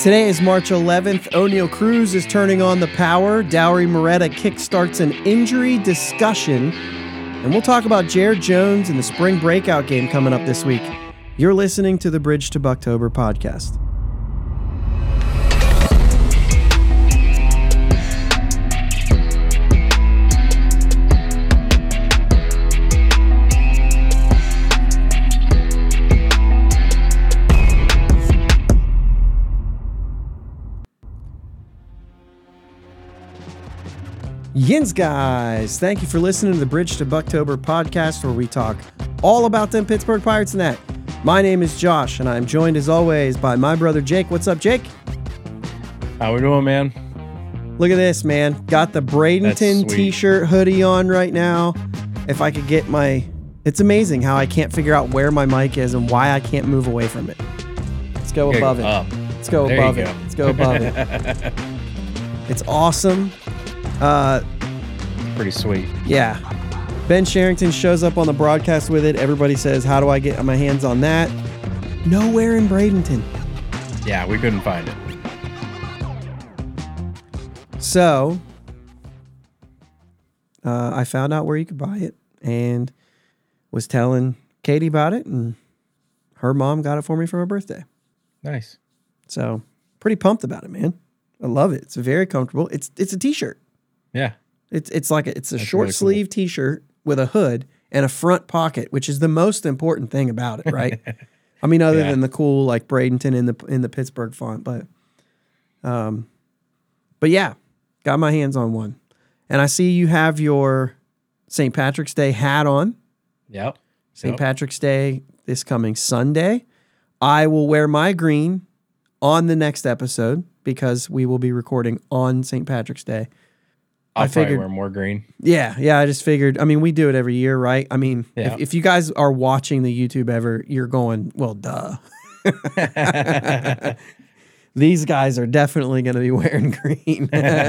Today is March 11th. O'Neal Cruz is turning on the power. Dauri Moreta kickstarts an injury discussion. And we'll talk about Jared Jones and the spring breakout game coming up this week. You're listening to the Bridge to Bucktober podcast. Yins guys, thank you for listening to the Bridge to Bucktober podcast, where we talk all about them Pittsburgh Pirates and that. My name is Josh, and I'm joined as always by my brother Jake. What's up, Jake? How we doing, man? Look at this, man. Got the Bradenton t-shirt hoodie on right now. If I could get my... It's amazing how I can't figure out where my mic is and why I can't move away from it. Let's go above it. Let's go above it. Let's go above it. It's awesome. Pretty sweet. Yeah. Ben Sherrington shows up on the broadcast with it. Everybody says, how do I get my hands on that? Nowhere in Bradenton. Yeah, we couldn't find it. So, I found out where you could buy it and was telling Katie about it, and her mom got it for me for my birthday. Nice. So, pretty pumped about it, man. I love it. It's very comfortable. It's a t-shirt. Yeah. It's a short really sleeve cool t-shirt with a hood and a front pocket, which is the most important thing about it, right? I mean, other than the cool like Bradenton in the Pittsburgh font, but yeah, got my hands on one. And I see you have your St. Patrick's Day hat on. Yep. St. Patrick's Day this coming Sunday. I will wear my green on the next episode because we will be recording on St. Patrick's Day. I figured wear more green. Yeah. I just figured. I mean, we do it every year, right? I mean, if you guys are watching the YouTube ever, you're going, well, duh. These guys are definitely going to be wearing green.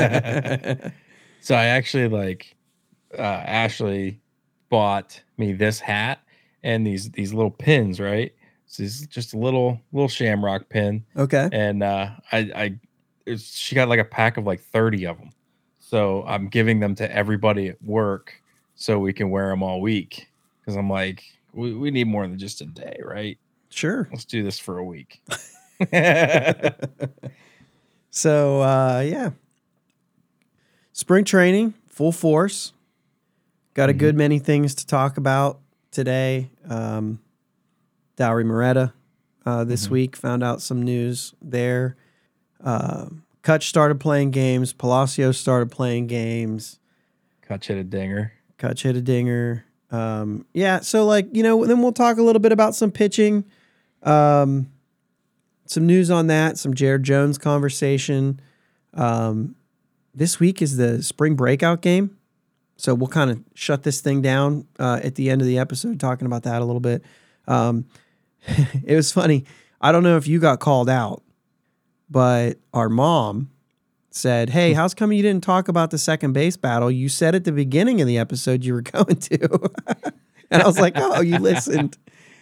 So I actually Ashley bought me this hat and these little pins, right? So it's just a little shamrock pin. Okay. And she got like a pack of like 30 of them. So I'm giving them to everybody at work so we can wear them all week. Because I'm like, we need more than just a day, right? Sure. Let's do this for a week. So, yeah. Spring training, full force. Got a good many things to talk about today. Dauri Moreta this week. Found out some news there. Kutch started playing games. Palacios started playing games. Kutch hit a dinger. Yeah, so then we'll talk a little bit about some pitching. Some news on that. Some Jared Jones conversation. This week is the spring breakout game. So we'll kind of shut this thing down at the end of the episode, talking about that a little bit. It was funny. I don't know if you got called out, but our mom said, hey, how's come you didn't talk about the second base battle? You said at the beginning of the episode you were going to. And I was like, oh, you listened.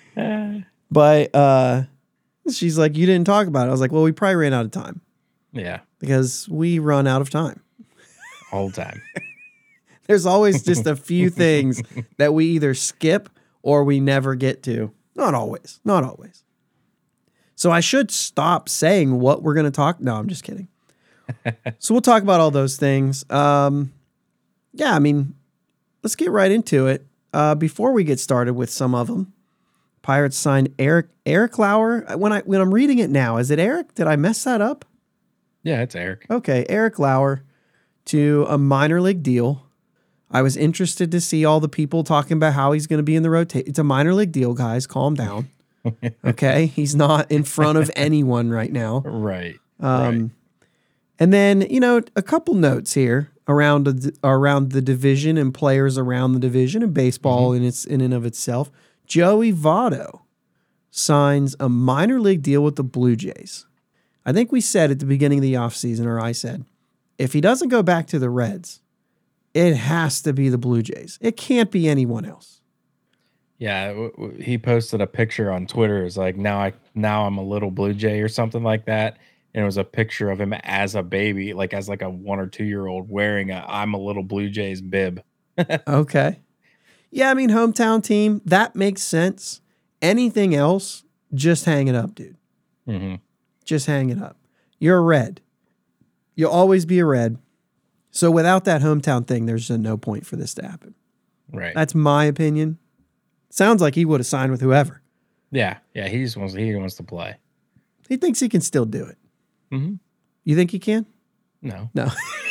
But she's like, you didn't talk about it. I was like, well, we probably ran out of time. Yeah. Because we run out of time. All the time. There's always just a few things that we either skip or we never get to. Not always. So I should stop saying what we're going to talk. No, I'm just kidding. So we'll talk about all those things. Yeah, I mean, let's get right into it. Before we get started with some of them, Pirates signed Eric Lauer. When I'm reading it now, is it Eric? Did I mess that up? Yeah, it's Eric. Okay, Eric Lauer to a minor league deal. I was interested to see all the people talking about how he's going to be in the rotation. It's a minor league deal, guys. Calm down. Okay, he's not in front of anyone right now. Right. And then a couple notes here around the division and players around the division and baseball in and of itself. Joey Votto signs a minor league deal with the Blue Jays. I think we said at the beginning of the offseason, or I said, if he doesn't go back to the Reds, it has to be the Blue Jays. It can't be anyone else. Yeah, he posted a picture on Twitter. It's like now I'm a little Blue Jay or something like that. and it was a picture of him as a baby, like as like a 1 or 2 year old wearing a "I'm a little Blue Jays" bib. Okay. Yeah, I mean, hometown team, that makes sense. Anything else, just hang it up, dude. Hmm. Just hang it up. You're a Red. You'll always be a Red. So without that hometown thing, there's no point for this to happen. Right. That's my opinion. Sounds like he would have signed with whoever. Yeah. He wants to play. He thinks he can still do it. Mm-hmm. You think he can? No. No.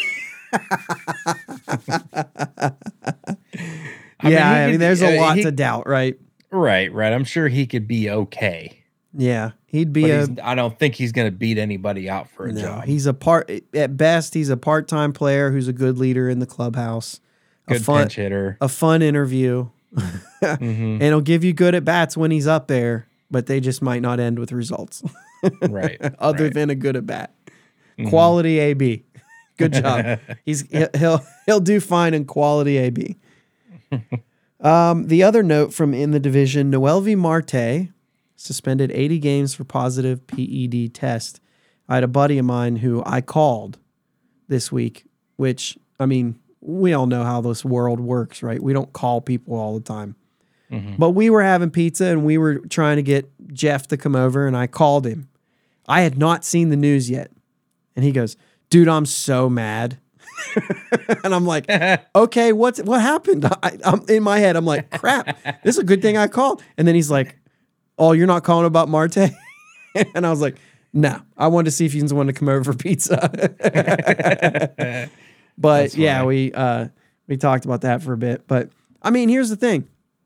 I mean, there's a lot to doubt, right? Right. I'm sure he could be okay. Yeah, he'd be I don't think he's going to beat anybody out for a job. He's at best, he's a part-time player who's a good leader in the clubhouse. Good pinch hitter. A fun interview. And he'll give you good at bats when he's up there, but they just might not end with results. Right. Other than a good at bat. Quality AB. Good job. He'll do fine in quality AB. The other note from in the division, Noelvi Marte suspended 80 games for positive PED test. I had a buddy of mine who I called this week, which, I mean, we all know how this world works, right? We don't call people all the time. But we were having pizza and we were trying to get Jeff to come over, and I called him. I had not seen the news yet. And he goes, "Dude, I'm so mad." And I'm like, "Okay, what happened?" I'm in my head, I'm like, "Crap, this is a good thing I called." And then he's like, "Oh, you're not calling about Marte?" And I was like, "No, I wanted to see if you wanted to come over for pizza." But yeah, we talked about that for a bit. But I mean, here's the thing.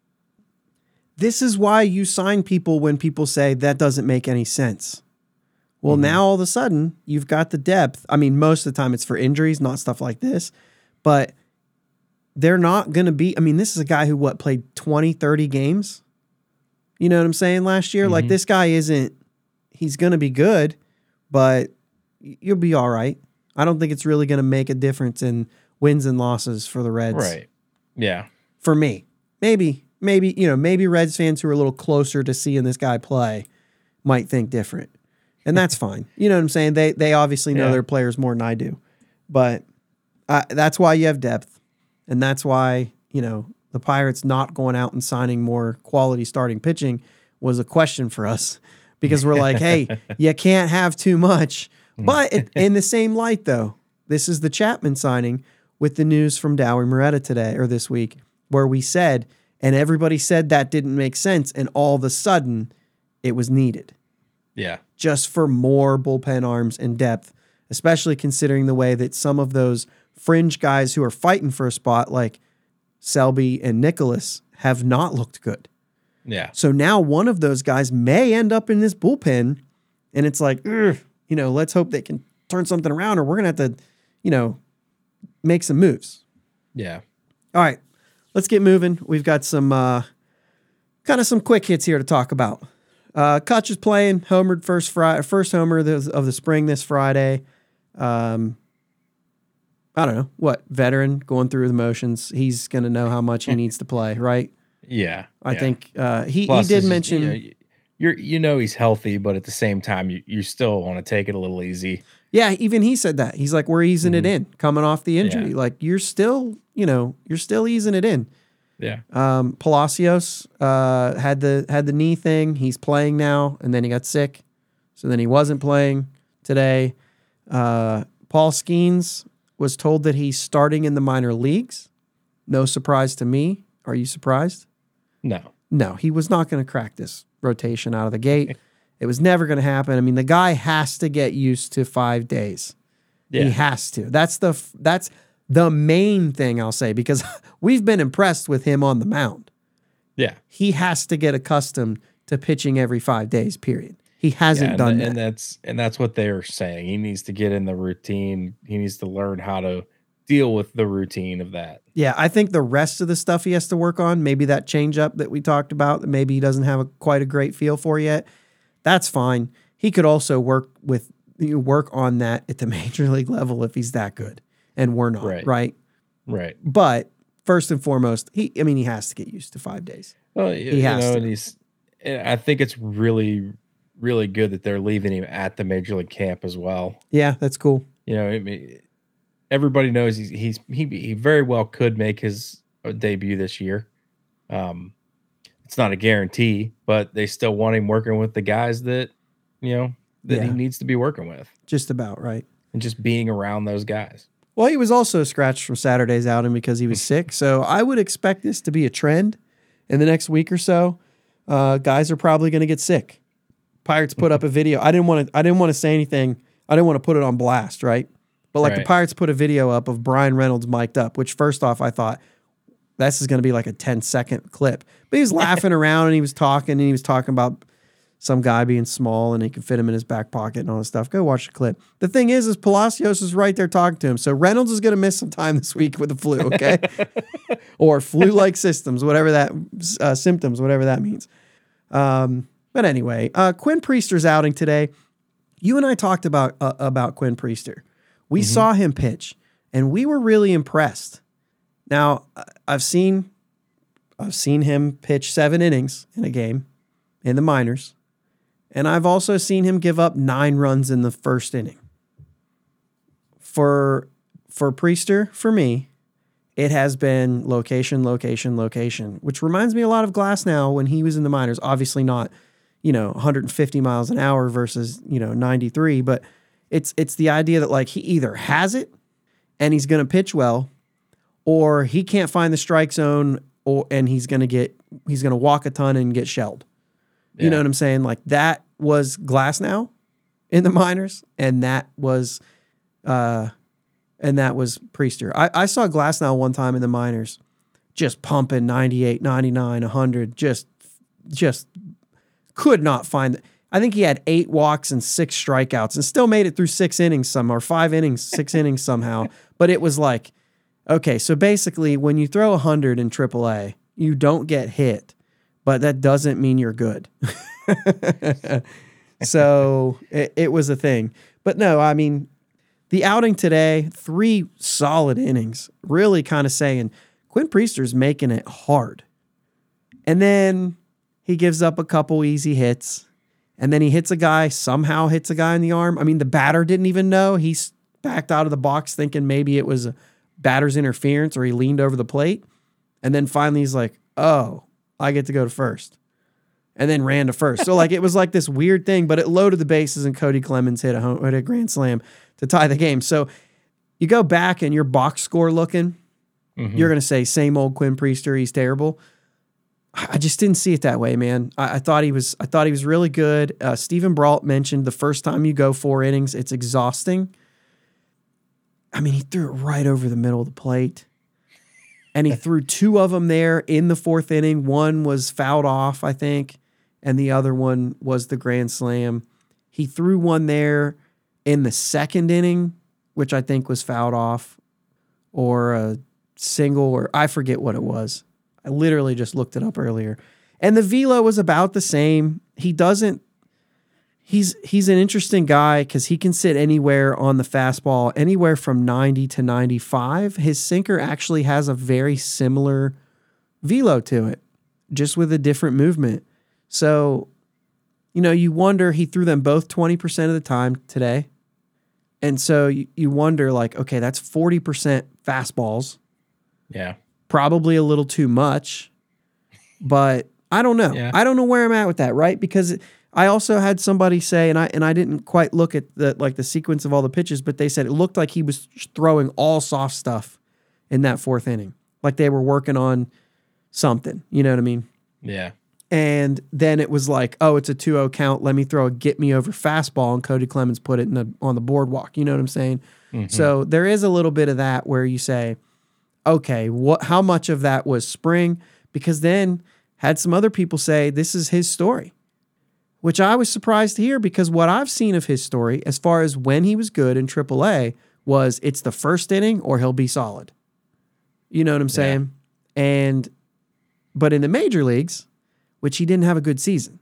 This is why you sign people when people say that doesn't make any sense. Well, now all of a sudden you've got the depth. I mean, most of the time it's for injuries, not stuff like this, but they're not going to be, I mean, this is a guy who played 20, 30 games. You know what I'm saying? Last year, like this guy he's going to be good, but you'll be all right. I don't think it's really going to make a difference in wins and losses for the Reds. Right. Yeah. For me, maybe, maybe Reds fans who are a little closer to seeing this guy play might think different. And that's fine. You know what I'm saying? They obviously know their players more than I do. But that's why you have depth. And that's why, the Pirates not going out and signing more quality starting pitching was a question for us. Because we're like, hey, you can't have too much. But in the same light, though, this is the Chapman signing with the news from Dowie Moretta today or this week, where we said, and everybody said that didn't make sense. And all of a sudden, it was needed. Yeah. Just for more bullpen arms and depth, especially considering the way that some of those fringe guys who are fighting for a spot like Selby and Nicholas have not looked good. Yeah. So now one of those guys may end up in this bullpen, and it's like, let's hope they can turn something around, or we're going to have to, make some moves. Yeah. All right, let's get moving. We've got some kind of some quick hits here to talk about. Kutch is playing, homered first homer of the spring this Friday. I don't know what veteran going through the motions. He's going to know how much he needs to play, right? Yeah, I think he did mention. He's healthy, but at the same time, you still want to take it a little easy. Yeah, even he said that. He's like, we're easing it in, coming off the injury. Yeah. Like you're still easing it in. Yeah. Palacios had the knee thing. He's playing now, and then he got sick, so then he wasn't playing today. Paul Skeens was told that he's starting in the minor leagues. No surprise to me. Are you surprised? No, he was not going to crack this rotation out of the gate. It was never going to happen. I mean, the guy has to get used to 5 days. Yeah. He has to. That's the main thing I'll say, because we've been impressed with him on the mound. Yeah. He has to get accustomed to pitching every 5 days, period. He hasn't done that. And that's what they're saying. He needs to get in the routine. He needs to learn how to deal with the routine of that. Yeah, I think the rest of the stuff he has to work on, maybe that changeup that we talked about that maybe he doesn't have quite a great feel for yet, that's fine. He could also work on that at the major league level if he's that good. And we're not, right? Right. But first and foremost, he has to get used to 5 days. Well, he has to. And I think it's really really good that they're leaving him at the major league camp as well. Yeah, that's cool. You know, everybody knows he very well could make his debut this year. It's not a guarantee, but they still want him working with the guys that he needs to be working with, Just about, right? and just being around those guys. Well, he was also scratched from Saturday's outing because he was sick. So I would expect this to be a trend in the next week or so. Guys are probably going to get sick. Pirates put up a video. I didn't want to say anything. I didn't want to put it on blast, right? But the Pirates put a video up of Brian Reynolds mic'd up, which first off, I thought this is going to be like a 10-second clip. But he was laughing around and he was talking about some guy being small and he could fit him in his back pocket and all this stuff. Go watch the clip. The thing is Palacios is right there talking to him. So Reynolds is going to miss some time this week with the flu, okay? Or flu-like symptoms, whatever that means. But anyway, Quinn Priester's outing today. You and I talked about Quinn Priester. We saw him pitch, and we were really impressed. Now, I've seen him pitch 7 innings in a game in the minors, and I've also seen him give up 9 runs in the first inning. For Priester, for me, it has been location, which reminds me a lot of Glasnow when he was in the minors. Obviously not, 150 miles an hour versus, 93, but it's the idea that like he either has it and he's going to pitch well, or he can't find the strike zone and he's going to walk a ton and get shelled. You know what I'm saying? Like that was Glasnow in the minors, and that was Priester. I saw Glasnow one time in the minors just pumping 98, 99, 100, just could not find it. I think he had 8 walks and 6 strikeouts and still made it through 6 innings or 5 innings, 6 innings somehow. But it was like, okay, so basically when you throw 100 in AAA, you don't get hit, but that doesn't mean you're good. So it was a thing. But no, I mean, the outing today, 3 solid innings, really kind of saying Quinn Priester's making it hard. And then he gives up a couple easy hits. And then he somehow hits a guy in the arm. I mean, the batter didn't even know. He backed out of the box thinking maybe it was a batter's interference or he leaned over the plate. And then finally he's like, oh, I get to go to first. And then ran to first. So like it was like this weird thing, but it loaded the bases and Cody Clemens hit a grand slam to tie the game. So you go back and your box score looking, you're going to say same old Quinn Priester, he's terrible. I just didn't see it that way, man. I thought he was really good. Stephen Brault mentioned the first time you go 4 innings, it's exhausting. I mean, he threw it right over the middle of the plate. And he threw 2 of them there in the 4th inning. One was fouled off, I think, and the other one was the grand slam. He threw one there in the 2nd inning, which I think was fouled off, or a single, or I forget what it was. I literally just looked it up earlier. And the velo was about the same. He's an interesting guy because he can sit anywhere on the fastball, anywhere from 90 to 95. His sinker actually has a very similar velo to it, just with a different movement. So, you wonder, he threw them both 20% of the time today. And so you wonder, like, okay, that's 40% fastballs. Yeah. Probably a little too much, but I don't know. Yeah. I don't know where I'm at with that, right? Because I also had somebody say, and I didn't quite look at the sequence of all the pitches, but they said it looked like he was throwing all soft stuff in that 4th inning, like they were working on something. You know what I mean? Yeah. And then it was like, oh, it's a 2-0 count. Let me throw a get me over fastball, and Cody Clemens put it on the boardwalk. You know what I'm saying? Mm-hmm. So there is a little bit of that where you say, okay, how much of that was spring? Because then had some other people say this is his story, which I was surprised to hear, because what I've seen of his story as far as when he was good in AAA was it's the 1st inning or he'll be solid. You know what I'm saying? Yeah. But in the major leagues, which he didn't have a good season.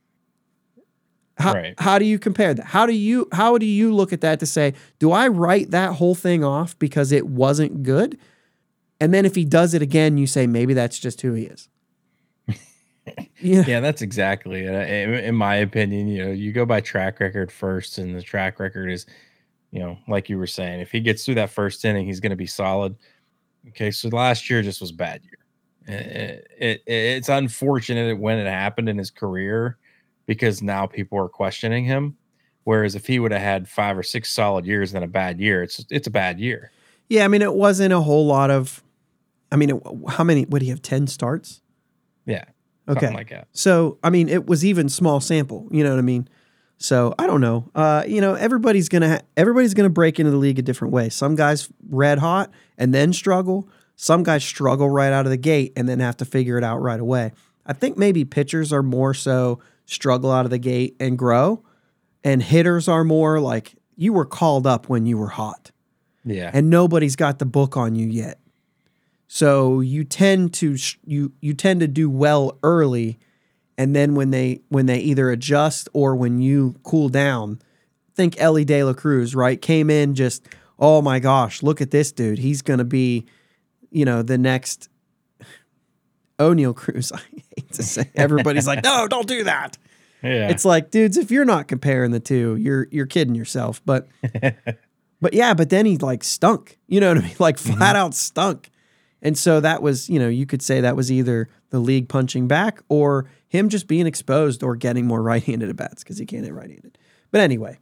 How do you compare that? How do you look at that to say, do I write that whole thing off because it wasn't good? And then if he does it again, you say maybe that's just who he is. Yeah, that's exactly it. In my opinion, you go by track record first, and the track record is, like you were saying, if he gets through that first inning, he's going to be solid. Okay, so last year just was a bad year. It's unfortunate when it happened in his career because now people are questioning him. Whereas if he would have had 5 or 6 solid years than a bad year, it's a bad year. Yeah, I mean, it wasn't a whole lot of. I mean, how many? Would he have 10 starts? Yeah, Okay, something like that. So I mean, it was even small sample. You know what I mean? So I don't know. Everybody's gonna break into the league a different way. Some guys red hot and then struggle. Some guys struggle right out of the gate and then have to figure it out right away. I think maybe pitchers are more so struggle out of the gate and grow, and hitters are more like you were called up when you were hot. Yeah, and nobody's got the book on you yet. So you tend to do well early, and then when they either adjust or when you cool down, think Ellie De La Cruz, right? Came in just, oh my gosh, look at this dude. He's going to be, the next O'Neill Cruz. I hate to say, everybody's like, no, don't do that. yeah. It's like, dudes, if you're not comparing the two, you're kidding yourself. But but then he like stunk. You know what I mean? Like flat out stunk. And so that was, you could say that was either the league punching back or him just being exposed or getting more right-handed at bats because he can't hit right-handed. But anyway,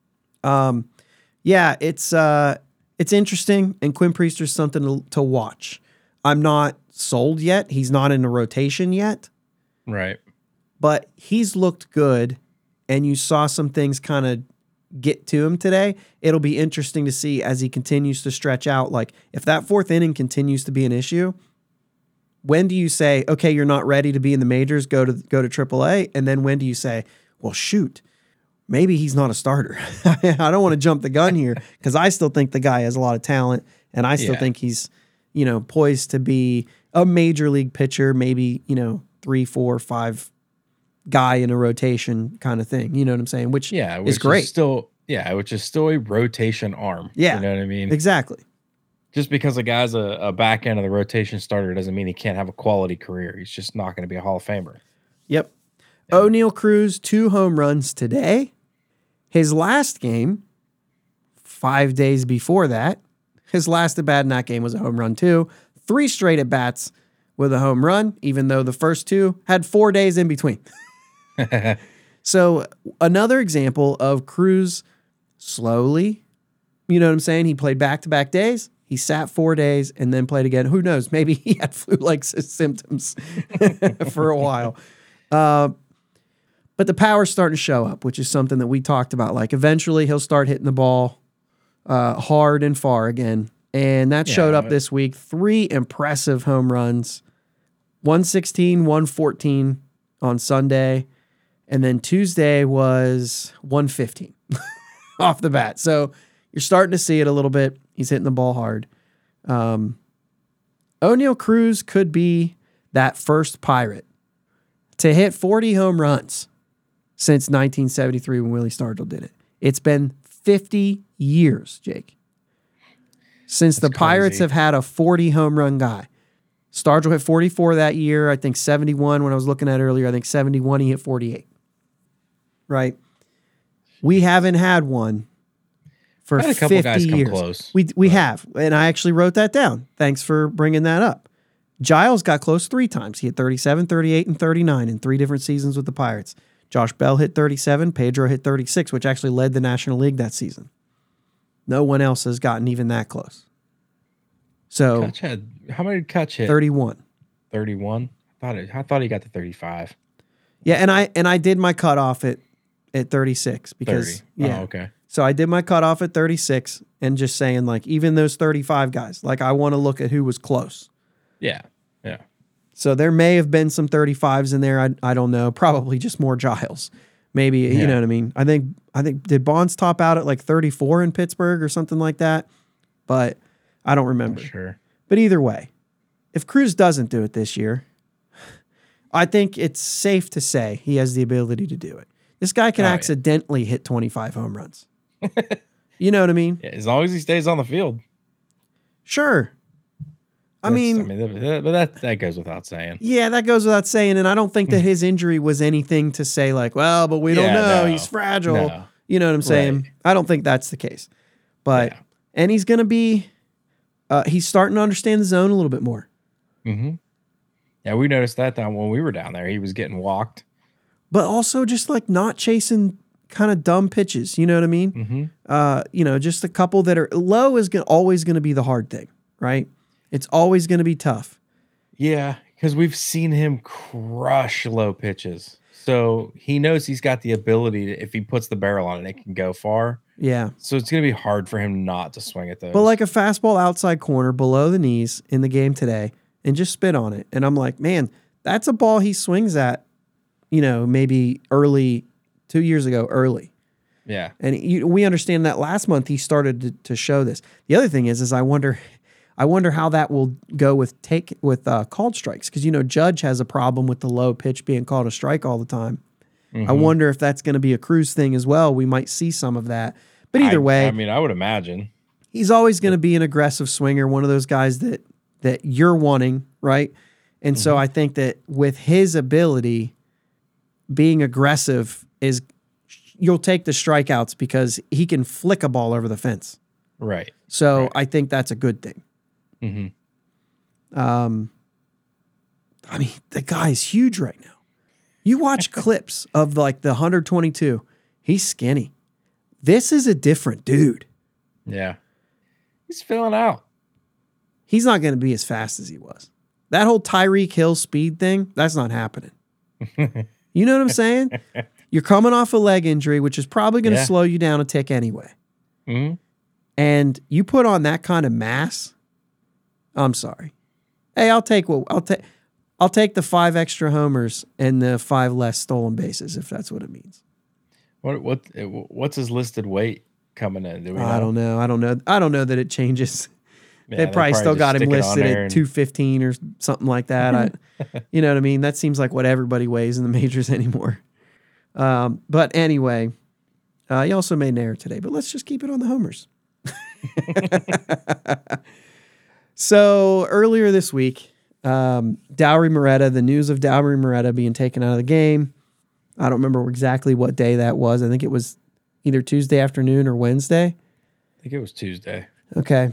it's interesting, and Quinn Priester's something to watch. I'm not sold yet. He's not in a rotation yet. Right. But he's looked good, and you saw some things kind of get to him today. It'll be interesting to see as he continues to stretch out. Like, if that fourth inning continues to be an issue, when do you say, okay, you're not ready to be in the majors, go to AAA? And then when do you say, well, shoot, maybe he's not a starter? I don't want to jump the gun here because I still think the guy has a lot of talent, and I still think he's, poised to be a major league pitcher, maybe, 3, 4, 5 guy in a rotation kind of thing. You know what I'm saying? Which is great. Which is still a rotation arm. Yeah. You know what I mean? Exactly. Just because a guy's a back end of the rotation starter doesn't mean he can't have a quality career. He's just not going to be a Hall of Famer. Yep. Yeah. O'Neill Cruz, 2 home runs today. His last game, 5 days before that, his last at bat in that game was a home run too. 3 straight at bats with a home run, even though the first 2 had 4 days in between. So another example of Cruz slowly, you know what I'm saying? He played back-to-back days. He sat 4 days and then played again. Who knows? Maybe he had flu-like symptoms for a while. But the power's starting to show up, which is something that we talked about. Like eventually he'll start hitting the ball hard and far again. And that showed up this week. 3 impressive home runs. 116, 114 on Sunday. And then Tuesday was 115 off the bat. So you're starting to see it a little bit. He's hitting the ball hard. O'Neill Cruz could be that first Pirate to hit 40 home runs since 1973 when Willie Stargell did it. It's been 50 years, Jake, since the Pirates have had a 40 home run guy. Stargell hit 44 that year. I think 71 when I was looking at earlier. I think 71 he hit 48. Right? We haven't had one for 50 guys years. Come close, we have, and I actually wrote that down. Thanks for bringing that up. Giles got close 3 times. He hit 37, 38, and 39 in 3 different seasons with the Pirates. Josh Bell hit 37. Pedro hit 36, which actually led the National League that season. No one else has gotten even that close. So, how many did Kutch hit? 31. 31? I thought he got to 35. Yeah, and I did my cutoff at 36 because 30. yeah. Oh, okay. So I did my cutoff at 36 and just saying like even those 35 guys, like I want to look at who was close. Yeah. Yeah. So there may have been some 35s in there. I don't know. Probably just more Giles. Maybe, you know what I mean? I think did Bonds top out at like 34 in Pittsburgh or something like that? But I don't remember. Sure. But either way, if Cruz doesn't do it this year, I think it's safe to say he has the ability to do it. This guy can accidentally hit 25 home runs. You know what I mean? Yeah, as long as he stays on the field. Sure. I mean, but that goes without saying. Yeah, that goes without saying. And I don't think that his injury was anything to say like, well, but we don't know. He's fragile. No. You know what I'm saying? Right. I don't think that's the case. But, and he's going to be, he's starting to understand the zone a little bit more. Mm-hmm. Yeah, we noticed that down when we were down there. He was getting walked. But also just like not chasing kind of dumb pitches. You know what I mean? Mm-hmm. You know, just a couple that are low is always going to be the hard thing, right? It's always going to be tough. Yeah, because we've seen him crush low pitches. So he knows he's got the ability to, if he puts the barrel on it, it can go far. Yeah. So it's going to be hard for him not to swing at those. But like a fastball outside corner below the knees in the game today and just spit on it. And I'm like, man, that's a ball he swings at, you know, maybe early, 2 years ago, early. Yeah. And we understand that last month he started to show this. The other thing is I wonder how that will go with called strikes, because you know Judge has a problem with the low pitch being called a strike all the time. Mm-hmm. I wonder if that's going to be a Cruz thing as well. We might see some of that. But either way, I mean, I would imagine he's always going to be an aggressive swinger, one of those guys that you're wanting, right? And so I think that with his ability, being aggressive is you'll take the strikeouts because he can flick a ball over the fence. Right. So I think that's a good thing. Mm-hmm. I mean, the guy is huge right now. You watch clips of like the 122. He's skinny. This is a different dude. Yeah. He's filling out. He's not going to be as fast as he was. That whole Tyreek Hill speed thing, that's not happening. You know what I'm saying? You're coming off a leg injury, which is probably going to slow you down a tick anyway. Mm-hmm. And you put on that kind of mass, I'm sorry. Hey, I'll take the 5 extra homers and the 5 less stolen bases if that's what it means. What's his listed weight coming in? Do we know? I don't know that it changes. Yeah, they probably still got him listed at 215 or something like that. You know what I mean? That seems like what everybody weighs in the majors anymore. But anyway, he also made an error today, but let's just keep it on the homers. So earlier this week, Dauri Moreta, the news of Dauri Moreta being taken out of the game. I don't remember exactly what day that was. I think it was either Tuesday afternoon or Wednesday. I think it was Tuesday. Okay.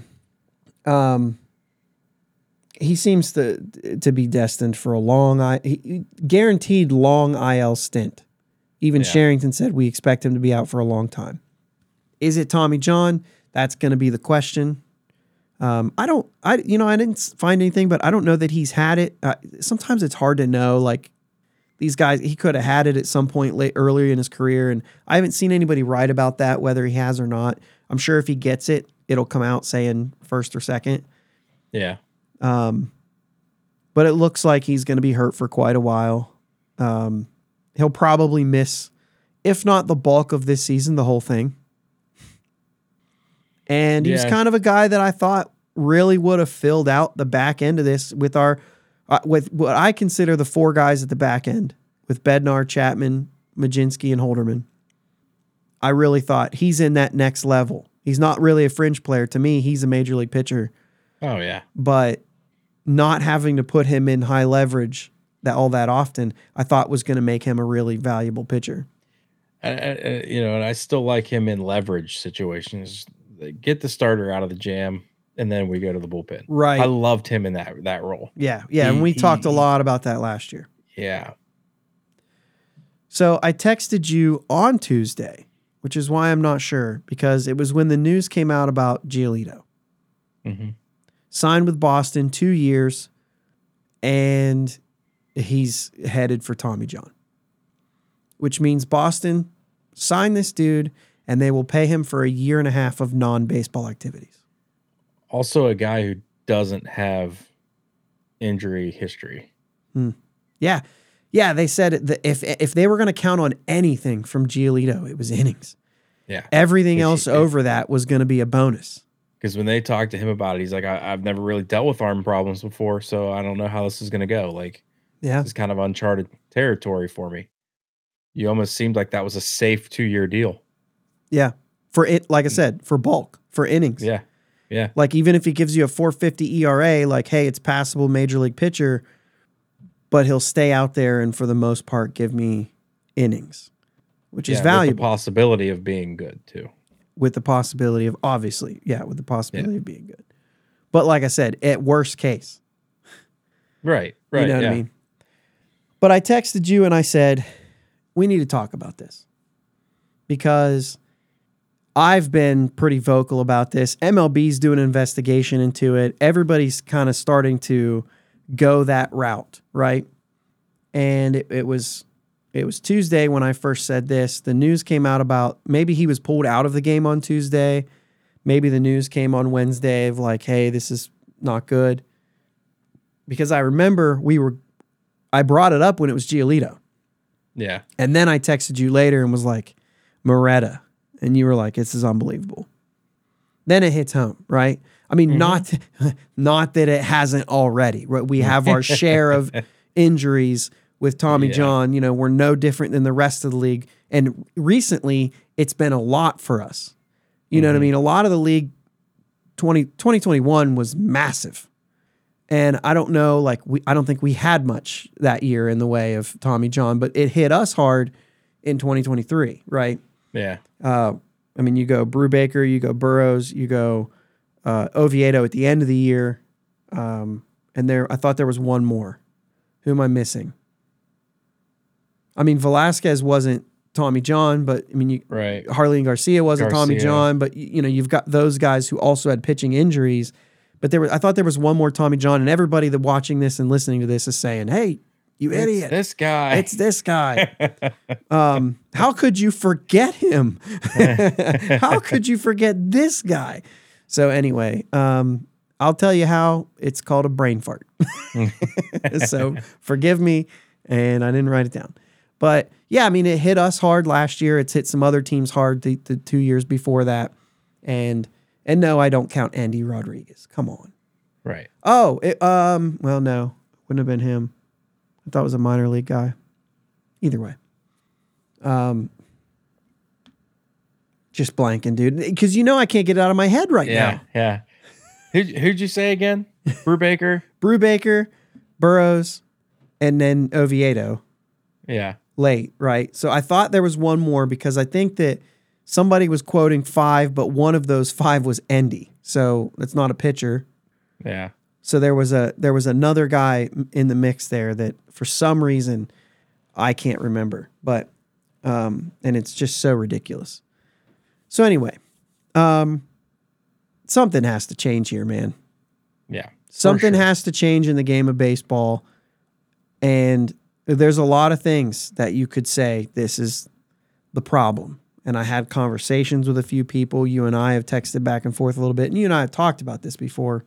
He seems to be destined for a guaranteed long IL stint. Even Sherrington said we expect him to be out for a long time. Is it Tommy John? That's going to be the question. I didn't find anything, but I don't know that he's had it. Sometimes it's hard to know. Like these guys, he could have had it at some point earlier in his career, and I haven't seen anybody write about that, whether he has or not. I'm sure if he gets it, it'll come out saying first or second. Yeah. But it looks like he's going to be hurt for quite a while. He'll probably miss, if not the bulk of this season, the whole thing. And he's kind of a guy that I thought really would have filled out the back end of this with with what I consider the 4 guys at the back end, with Bednar, Chapman, Majinski, and Holderman. I really thought he's in that next level. He's not really a fringe player. To me, he's a major league pitcher. Oh, yeah. But not having to put him in high leverage all that often, I thought was going to make him a really valuable pitcher. And I still like him in leverage situations. Get the starter out of the jam, and then we go to the bullpen. Right. I loved him in that role. Yeah. And we talked a lot about that last year. Yeah. So I texted you on Tuesday, which is why I'm not sure, because it was when the news came out about Giolito. Mm-hmm. Signed with Boston 2 years, and he's headed for Tommy John, which means Boston signed this dude and they will pay him for 1.5 years of non-baseball activities. Also a guy who doesn't have injury history. Yeah. Yeah, they said that if they were going to count on anything from Giolito, it was innings. Yeah. Everything else over that was going to be a bonus. Because when they talked to him about it, he's like, I've never really dealt with arm problems before, so I don't know how this is going to go. Like, this is kind of uncharted territory for me. You almost seemed like that was a safe 2-year deal. Yeah. For it, like I said, for bulk, for innings. Yeah. Yeah. Like, even if he gives you a 4.50 ERA, like, hey, it's passable major league pitcher, but he'll stay out there and for the most part give me innings, which is valuable. With the possibility of being good too. With the possibility of, obviously, with the possibility of being good. But like I said, at worst case. Right. You know what I mean? But I texted you and I said, we need to talk about this. Because I've been pretty vocal about this. MLB's doing an investigation into it. Everybody's kind of starting to go that route, right? And it was Tuesday when I first said this. The news came out about maybe he was pulled out of the game on Tuesday. Maybe the news came on Wednesday of like, hey, this is not good. Because I remember I brought it up when it was Giolito. Yeah. And then I texted you later and was like, Moretta. And you were like, this is unbelievable. Then it hits home, right? I mean, not that it hasn't already. Right? We have our share of injuries with Tommy John. You know, we're no different than the rest of the league. And recently, it's been a lot for us. You know what I mean? A lot of the league, 2021 was massive. And I don't know, like, I don't think we had much that year in the way of Tommy John, but it hit us hard in 2023, right? Yeah. I mean, you go Brubaker, you go Burrows, you go Oviedo at the end of the year. And I thought there was one more. Who am I missing? I mean, Velasquez wasn't Tommy John, but I mean, Harley and Garcia wasn't Tommy John, but you know, you've got those guys who also had pitching injuries. But I thought there was one more Tommy John, and everybody that watching this and listening to this is saying, "Hey, you idiot! This guy. It's this guy. How could you forget him? How could you forget this guy?" So anyway, I'll tell you how it's called a brain fart. So forgive me, and I didn't write it down. But yeah, I mean, it hit us hard last year. It's hit some other teams hard the 2 years before that, and no, I don't count Andy Rodriguez. Come on. Right. Oh, well, no, wouldn't have been him. I thought it was a minor league guy. Either way. Just blanking, dude. Because you know I can't get it out of my head right now. Yeah. Who'd you say again? Brubaker, Burrows, and then Oviedo. Yeah. Late, right? So I thought there was one more because I think that somebody was quoting 5, but one of those 5 was Endy. So that's not a pitcher. Yeah. So there was another guy in the mix there that for some reason I can't remember, but and it's just so ridiculous. So anyway, something has to change here, man. Yeah. Something has to change in the game of baseball, and there's a lot of things that you could say this is the problem. And I had conversations with a few people. You and I have texted back and forth a little bit, and you and I have talked about this before.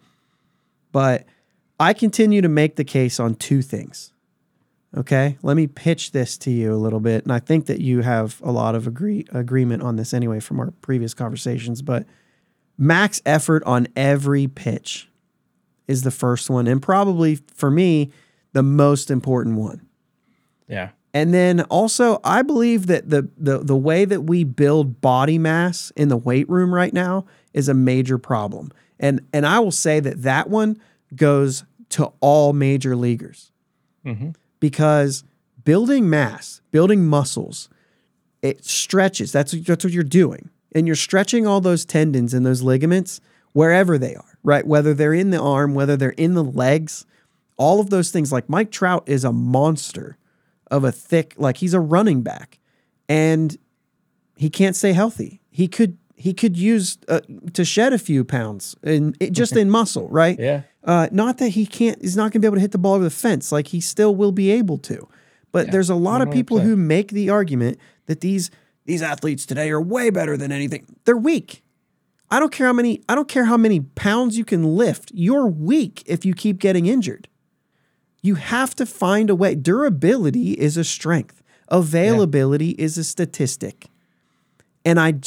But I continue to make the case on 2 things. Okay? Let me pitch this to you a little bit. And I think that you have a lot of agreement on this anyway from our previous conversations. But max effort on every pitch is the first one. And probably, for me, the most important one. Yeah. And then also, I believe that the way that we build body mass in the weight room right now is a major problem. And I will say that one goes to all major leaguers. Mm-hmm. Because building mass, building muscles, it stretches. That's what you're doing. And you're stretching all those tendons and those ligaments wherever they are, right? Whether they're in the arm, whether they're in the legs, all of those things. Like Mike Trout is a monster of a thick, like he's a running back, and he can't stay healthy. He could use to shed a few pounds just in muscle, right? Yeah. Not that he's not going to be able to hit the ball over the fence. Like he still will be able to. But there's a lot of people who make the argument that these athletes today are way better than anything. They're weak. I don't care how many pounds you can lift. You're weak if you keep getting injured. You have to find a way. Durability is a strength. Availability is a statistic. And I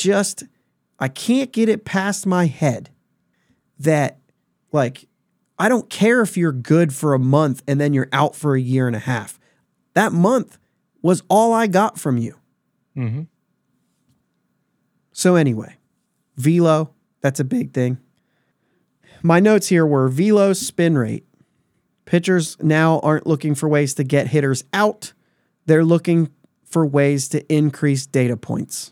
can't get it past my head that, like, I don't care if you're good for a month and then you're out for a year and a half. That month was all I got from you. Mm-hmm. So anyway, velo, that's a big thing. my notes here were velo spin rate. Pitchers now aren't looking for ways to get hitters out. They're looking for ways to increase data points.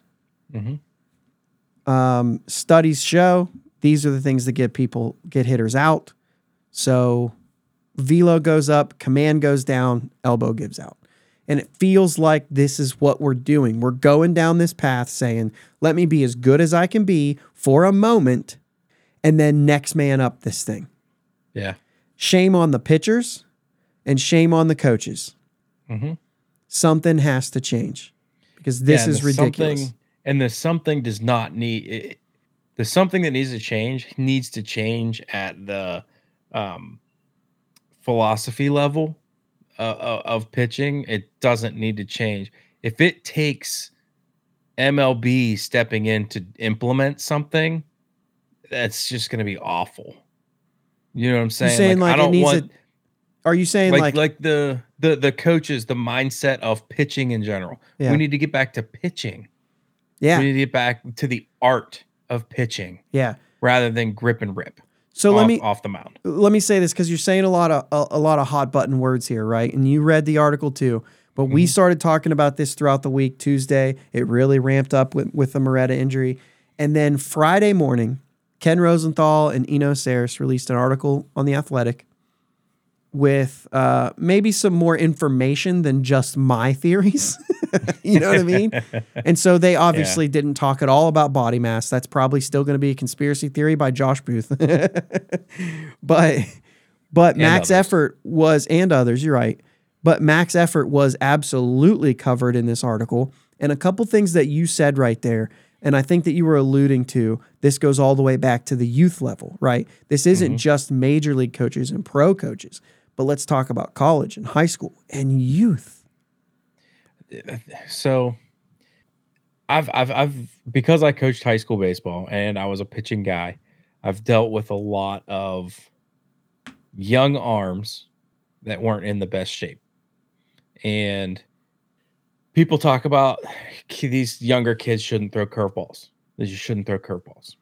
Studies show these are the things that get hitters out. So velo goes up, command goes down, elbow gives out. And it feels like this is what we're doing. We're going down this path saying, let me be as good as I can be for a moment, and then next man up this thing. Yeah. Shame on the pitchers and shame on the coaches. Something has to change because this is ridiculous. The something does not need it. The something that needs to change at the philosophy level of pitching. It doesn't need to change. If it takes MLB stepping in to implement something, that's just going to be awful. You know what I'm saying? You're saying like, I don't want. Are you saying like the coaches, the mindset of pitching in general? Yeah. We need to get back to pitching. Yeah. We need to get back to the art of pitching. Yeah. Rather than grip and rip. So off the mound. Let me say this because you're saying a lot of hot button words here, right? And you read the article too. But we started talking about this throughout the week. Tuesday, it really ramped up with the Moreta injury, and then Friday morning, Ken Rosenthal and Eno Saris released an article on The Athletic with maybe some more information than just my theories. You know what I mean? And so they obviously didn't talk at all about body mass. That's probably still going to be a conspiracy theory by Josh Booth. But max effort was, and others, you're right. But max effort was absolutely covered in this article. And a couple things that you said right there, and I think that you were alluding to, this goes all the way back to the youth level, right? This isn't just major league coaches and pro coaches, but let's talk about college and high school and youth. So I've because I coached high school baseball and I was a pitching guy, I've dealt with a lot of young arms that weren't in the best shape. And people talk about these younger kids shouldn't throw curveballs. They just shouldn't throw curveballs.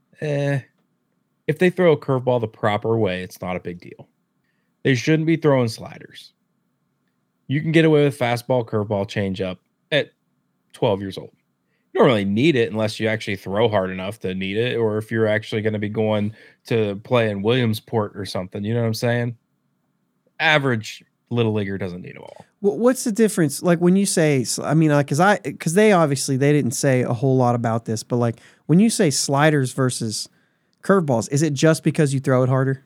If they throw a curveball the proper way, it's not a big deal. They shouldn't be throwing sliders. You can get away with fastball, curveball, changeup at 12 years old. You don't really need it unless you actually throw hard enough to need it, or if you're actually going to be going to play in Williamsport or something. You know what I'm saying? Average little leaguer doesn't need a ball. What's the difference? Like when you say, I mean, because they obviously they didn't say a whole lot about this, but like when you say sliders versus curveballs, is it just because you throw it harder?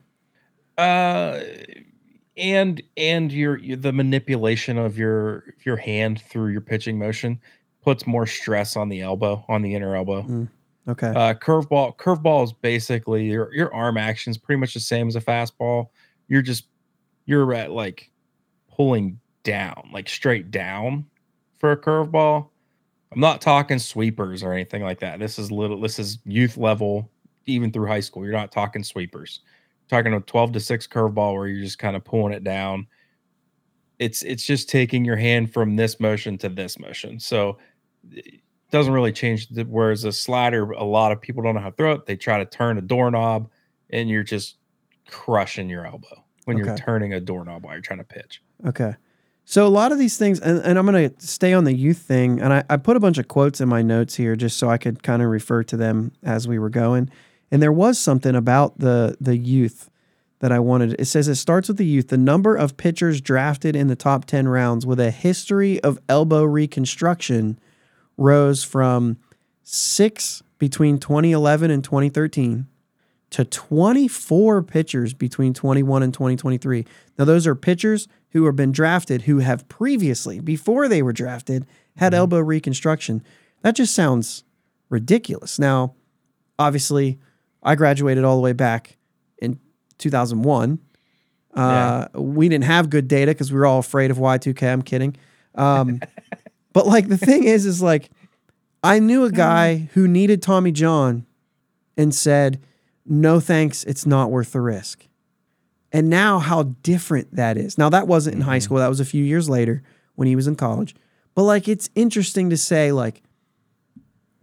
And the manipulation of your hand through your pitching motion puts more stress on the elbow, on the inner elbow. Okay. Curveball is basically your arm action is pretty much the same as a fastball. You're at like pulling down, like straight down for a curveball. I'm not talking sweepers or anything like that. This is youth level, even through high school. You're not talking sweepers. Talking a 12-6 curveball where you're just kind of pulling it down. It's just taking your hand from this motion to this motion. So it doesn't really change. Whereas a slider, a lot of people don't know how to throw it. They try to turn a doorknob and you're just crushing your elbow when you're turning a doorknob while you're trying to pitch. Okay. So a lot of these things, and I'm going to stay on the youth thing, and I put a bunch of quotes in my notes here just so I could kind of refer to them as we were going. And there was something about the youth that I wanted. It says it starts with the youth. The number of pitchers drafted in the top 10 rounds with a history of elbow reconstruction rose from 6 between 2011 and 2013 to 24 pitchers between 21 and 2023. Now, those are pitchers who have been drafted who have previously, before they were drafted, had elbow reconstruction. That just sounds ridiculous. Now, obviously, I graduated all the way back in 2001. We didn't have good data because we were all afraid of Y2K. I'm kidding. But like the thing is like I knew a guy who needed Tommy John and said, no thanks, it's not worth the risk. And now how different that is. Now that wasn't in high school. That was a few years later when he was in college. But like it's interesting to say like,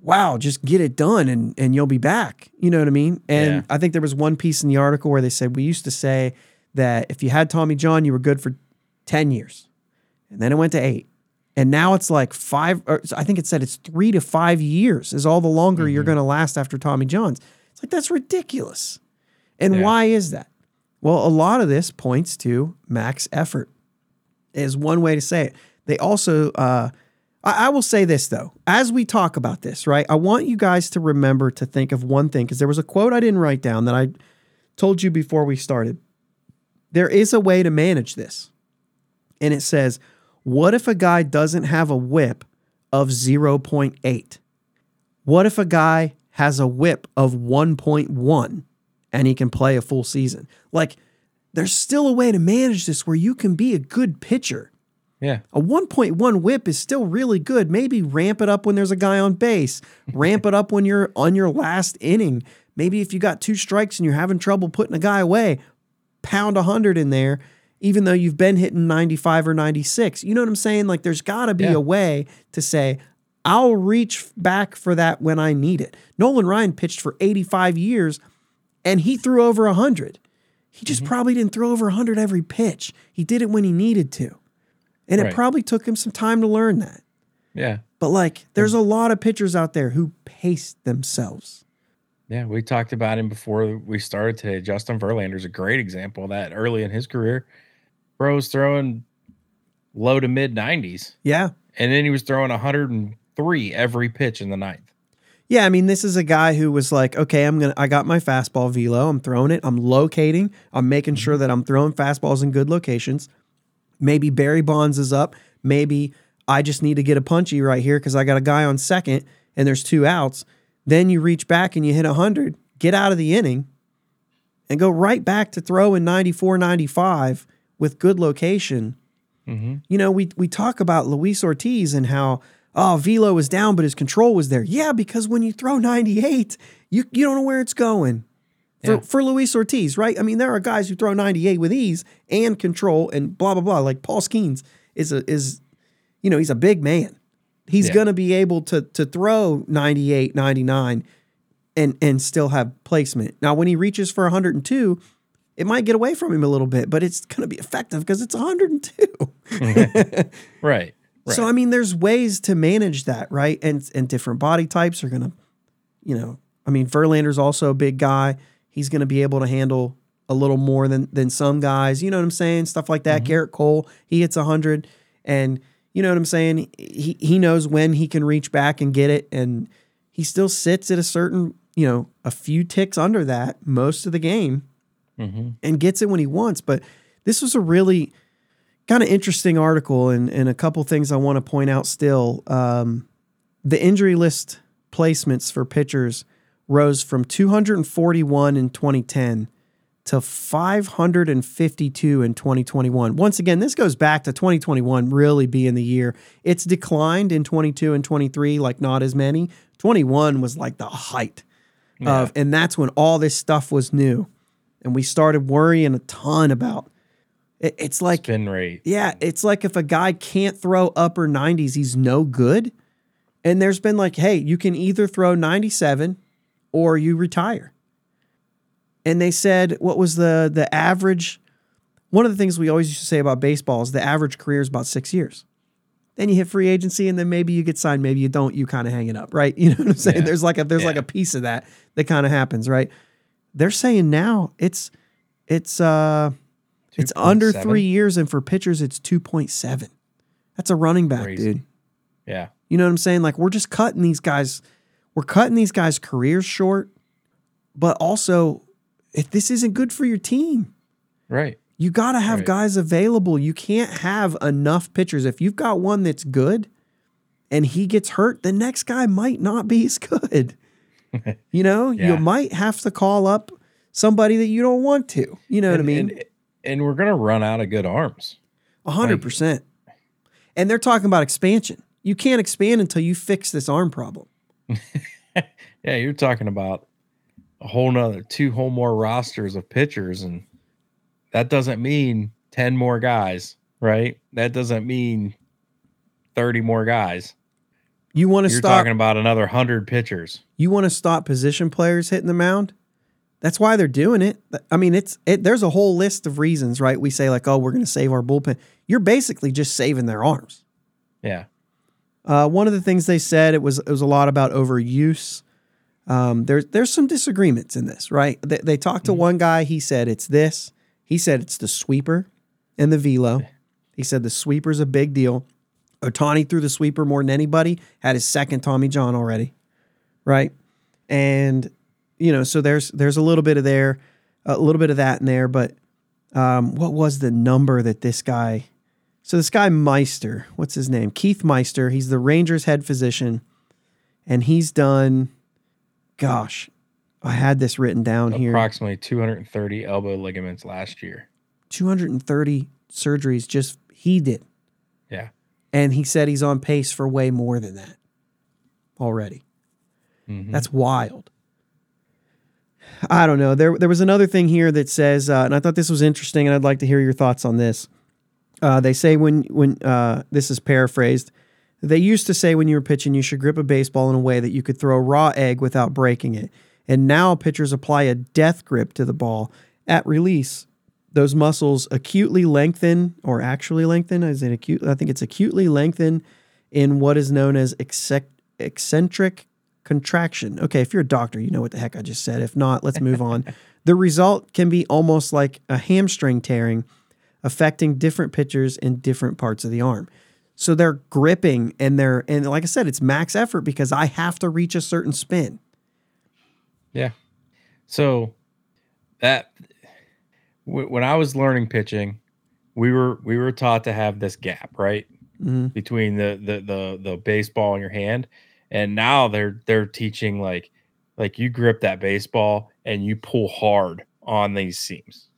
wow, just get it done and you'll be back. You know what I mean? And Yeah. I think there was one piece in the article where they said, we used to say that if you had Tommy John, you were good for 10 years. And then it went to 8. And now it's like 5, or I think it said it's 3 to 5 years is all the longer you're going to last after Tommy John's. It's like, that's ridiculous. And why is that? Well, a lot of this points to max effort is one way to say it. They also, I will say this though, as we talk about this, right? I want you guys to remember to think of one thing, because there was a quote I didn't write down that I told you before we started. There is a way to manage this. And it says, what if a guy doesn't have a whip of 0.8? What if a guy has a whip of 1.1 and he can play a full season? Like, there's still a way to manage this where you can be a good pitcher. Yeah. A 1.1 whip is still really good. Maybe ramp it up when there's a guy on base. Ramp it up when you're on your last inning. Maybe if you got 2 strikes and you're having trouble putting a guy away, pound 100 in there, even though you've been hitting 95 or 96. You know what I'm saying? Like, there's got to be a way to say, I'll reach back for that when I need it. Nolan Ryan pitched for 85 years and he threw over 100. He just probably didn't throw over 100 every pitch. He did it when he needed to. And it probably took him some time to learn that. Yeah. But like, there's a lot of pitchers out there who pace themselves. Yeah, we talked about him before we started today. Justin Verlander's a great example of that. Early in his career, bro was throwing low to mid 90s. Yeah. And then he was throwing 103 every pitch in the 9th. Yeah, I mean, this is a guy who was like, okay, I got my fastball velo. I'm throwing it. I'm locating. I'm making sure that I'm throwing fastballs in good locations. Maybe Barry Bonds is up. Maybe I just need to get a punchy right here because I got a guy on second and there's 2 outs. Then you reach back and you hit 100, get out of the inning, and go right back to throwing 94, 95 with good location. You know, we talk about Luis Ortiz and how, velo was down, but his control was there. Yeah, because when you throw 98, you don't know where it's going. For Luis Ortiz, right? I mean, there are guys who throw 98 with ease and control and blah, blah, blah. Like Paul Skeens is he's a big man. He's going to be able to throw 98, 99 and still have placement. Now, when he reaches for 102, it might get away from him a little bit, but it's going to be effective because it's 102. Right. So, I mean, there's ways to manage that, right? And different body types are going to, Verlander's also a big guy. He's going to be able to handle a little more than some guys. You know what I'm saying? Stuff like that. Garrett Cole, he hits 100. And you know what I'm saying? He knows when he can reach back and get it. And he still sits at a certain, a few ticks under that most of the game and gets it when he wants. But this was a really kind of interesting article and a couple things I want to point out still. The injury list placements for pitchers rose from 241 in 2010 to 552 in 2021. Once again, this goes back to 2021 really being the year. It's declined in 22 and 23, like not as many. 21 was like the height of, and that's when all this stuff was new. And we started worrying a ton about it's like spin rate. Yeah, it's like if a guy can't throw upper 90s, he's no good. And there's been like, hey, you can either throw 97 or you retire. And they said, what was the average? One of the things we always used to say about baseball is the average career is about 6 years. Then you hit free agency and then maybe you get signed, maybe you don't, you kind of hang it up, right? You know what I'm saying? There's like a piece of that kind of happens, right? They're saying now it's under 3 years, and for pitchers it's 2.7. That's a running back, dude. Yeah. You know what I'm saying? Like, we're just cutting these guys. We're cutting these guys' careers short, but also, if this isn't good for your team, right? You got to have guys available. You can't have enough pitchers. If you've got one that's good and he gets hurt, the next guy might not be as good. You might have to call up somebody that you don't want to. You know what I mean? And we're going to run out of good arms. 100%. And they're talking about expansion. You can't expand until you fix this arm problem. Yeah, you're talking about a whole nother 2 whole more rosters of pitchers, and that doesn't mean 10 more guys, right? That doesn't mean 30 more guys. You want to You're stop talking about another 100 pitchers. You want to stop position players hitting the mound? That's why they're doing it. I mean, there's a whole list of reasons, right? We say like, oh, we're going to save our bullpen. You're basically just saving their arms. Yeah. One of the things they said, it was a lot about overuse. There's some disagreements in this, right? They talked to one guy. He said it's this. He said it's the sweeper and the velo. He said the sweeper's a big deal. Ohtani threw the sweeper more than anybody. Had his second Tommy John already, right? And so there's a little bit of that in there. But what was the number that this guy? So this guy Meister, what's his name? Keith Meister. He's the Rangers head physician, and he's done. Gosh, I had this written down here. Approximately 230 elbow ligaments last year. 230 surgeries just he did. Yeah. And he said he's on pace for way more than that already. Mm-hmm. That's wild. I don't know. There was another thing here that says, and I thought this was interesting, and I'd like to hear your thoughts on this. They say when this is paraphrased, they used to say when you were pitching, you should grip a baseball in a way that you could throw a raw egg without breaking it. And now pitchers apply a death grip to the ball. At release, those muscles acutely lengthen, or actually lengthen. Is it acute? I think it's acutely lengthen in what is known as eccentric contraction. Okay, if you're a doctor, you know what the heck I just said. If not, let's move on. The result can be almost like a hamstring tearing, affecting different pitchers in different parts of the arm. So they're gripping and like I said, it's max effort because I have to reach a certain spin. Yeah. So that when I was learning pitching, we were taught to have this gap, right? Mm-hmm. Between the baseball in your hand. And now they're teaching like you grip that baseball and you pull hard on these seams.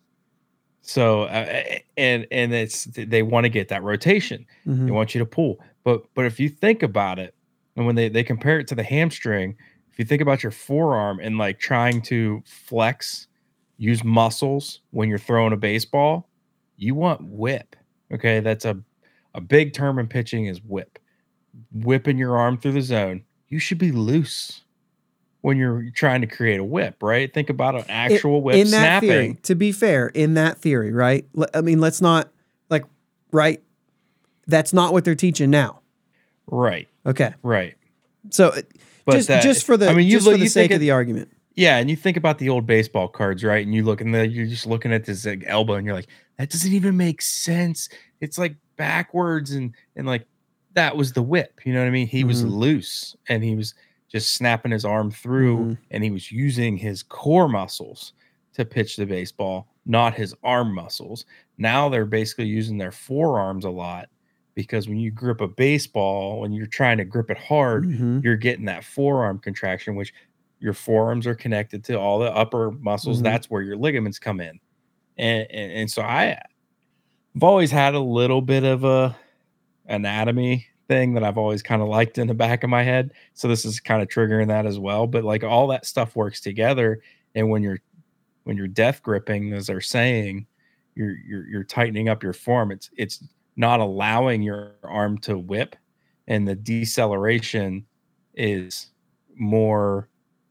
So and it's they want to get that rotation. Mm-hmm. They want you to pull. But if you think about it, and when they compare it to the hamstring, if you think about your forearm and like trying to flex, use muscles when you're throwing a baseball, you want whip. Okay, that's a big term in pitching is whip. Whipping your arm through the zone. You should be loose when you're trying to create a whip, right? Think about an actual whip in that snapping. Theory, to be fair, in that theory, right? I mean, let's not right. That's not what they're teaching now. Right. Okay. Right. So just for the sake of the argument. Yeah, and you think about the old baseball cards, right? And you look and you're just looking at this like elbow and you're like, that doesn't even make sense. It's like backwards and like that was the whip. You know what I mean? He was loose and he was just snapping his arm through and he was using his core muscles to pitch the baseball, not his arm muscles. Now they're basically using their forearms a lot because when you grip a baseball, when you're trying to grip it hard, you're getting that forearm contraction, which your forearms are connected to all the upper muscles. That's where your ligaments come in. And so I've always had a little bit of a anatomy thing that I've always kind of liked in the back of my head. So this is kind of triggering that as well. But like all that stuff works together. And when you're death gripping, as they're saying, you're tightening up your form. It's not allowing your arm to whip, and the deceleration is more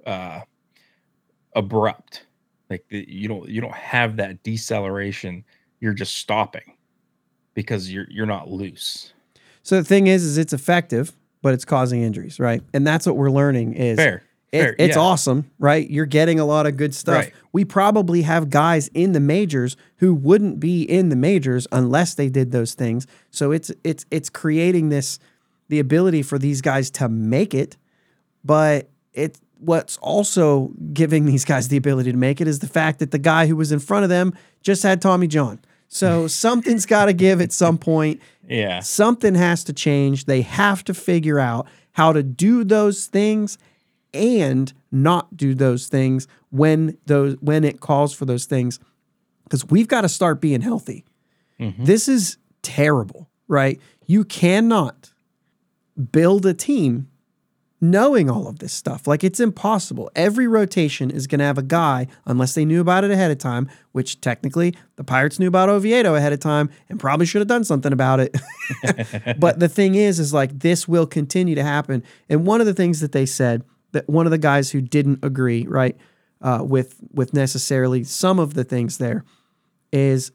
abrupt. Like you don't have that deceleration. You're just stopping because you're not loose. So the thing is it's effective, but it's causing injuries, right? And that's what we're learning is fair. It's awesome, right? You're getting a lot of good stuff. Right. We probably have guys in the majors who wouldn't be in the majors unless they did those things. So it's creating the ability for these guys to make it, but what's also giving these guys the ability to make it is the fact that the guy who was in front of them just had Tommy John. So something's got to give at some point. Yeah. Something has to change. They have to figure out how to do those things and not do those things when it calls for those things, because we've got to start being healthy. This is terrible, right? You cannot build a team knowing all of this stuff. Like, it's impossible. Every rotation is going to have a guy, unless they knew about it ahead of time, which technically the Pirates knew about Oviedo ahead of time and probably should have done something about it. But the thing is like, this will continue to happen. And one of the things that they said, that one of the guys who didn't agree, right, with necessarily some of the things there is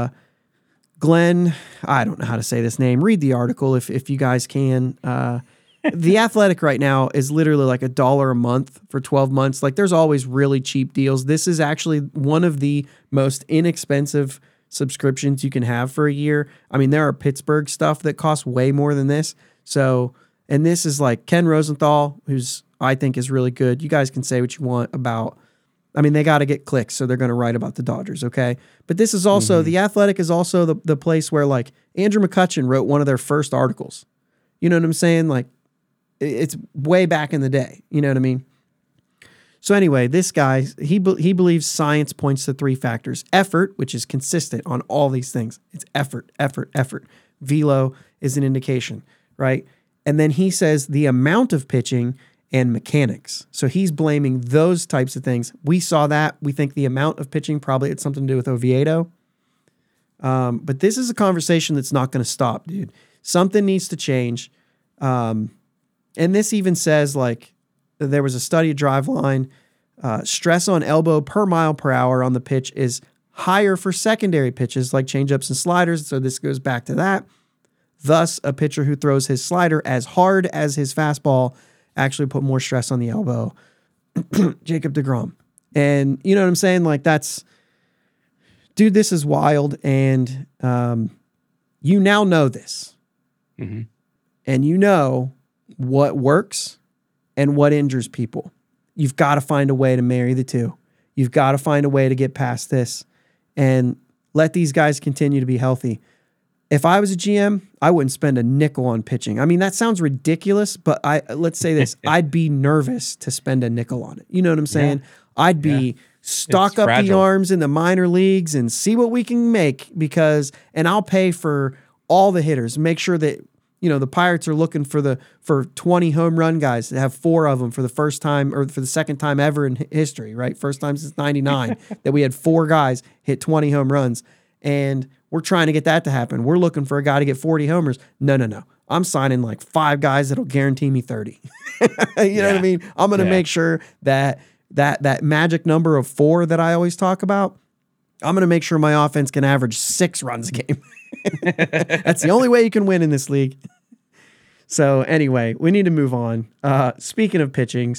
Glenn, I don't know how to say this name. Read the article if you guys can. The Athletic right now is literally like $1 a month for 12 months. Like, there's always really cheap deals. This is actually one of the most inexpensive subscriptions you can have for a year. I mean, there are Pittsburgh stuff that costs way more than this. So, and this is like Ken Rosenthal, who's I think is really good. You guys can say what you want about, I mean, they got to get clicks, so they're going to write about the Dodgers, okay? But this is also, The Athletic is also the place where, like, Andrew McCutchen wrote one of their first articles. You know what I'm saying? Like, it's way back in the day. You know what I mean? So anyway, this guy, he believes science points to 3 factors. Effort, which is consistent on all these things. It's effort, effort, effort. Velo is an indication, right? And then he says the amount of pitching and mechanics. So he's blaming those types of things. We saw that. We think the amount of pitching probably had something to do with Oviedo. But this is a conversation that's not going to stop, dude. Something needs to change. And this even says, like, there was a study of Driveline. Stress on elbow per mile per hour on the pitch is higher for secondary pitches like changeups and sliders. So this goes back to that. Thus, a pitcher who throws his slider as hard as his fastball actually put more stress on the elbow. Jacob deGrom. And you know what I'm saying? Like, that's, dude, this is wild. And you now know this. Mm-hmm. And you know what works and what injures people. You've got to find a way to marry the two. You've got to find a way to get past this and let these guys continue to be healthy. If I was a GM, I wouldn't spend a nickel on pitching. I mean, that sounds ridiculous, but let's say this. I'd be nervous to spend a nickel on it. You know what I'm saying? Yeah. I'd be stock up fragile. The arms in the minor leagues and see what we can make and I'll pay for all the hitters. Make sure that, you know, the Pirates are looking for 20 home run guys to have 4 of them for the first time or for the second time ever in history, right? First time since 99 that we had 4 guys hit 20 home runs. And we're trying to get that to happen. We're looking for a guy to get 40 homers. No. I'm signing like 5 guys that'll guarantee me 30. You know what I mean? I'm going to make sure that magic number of 4 that I always talk about, I'm going to make sure my offense can average 6 runs a game. That's the only way you can win in this league. So anyway, we need to move on. Speaking of pitching,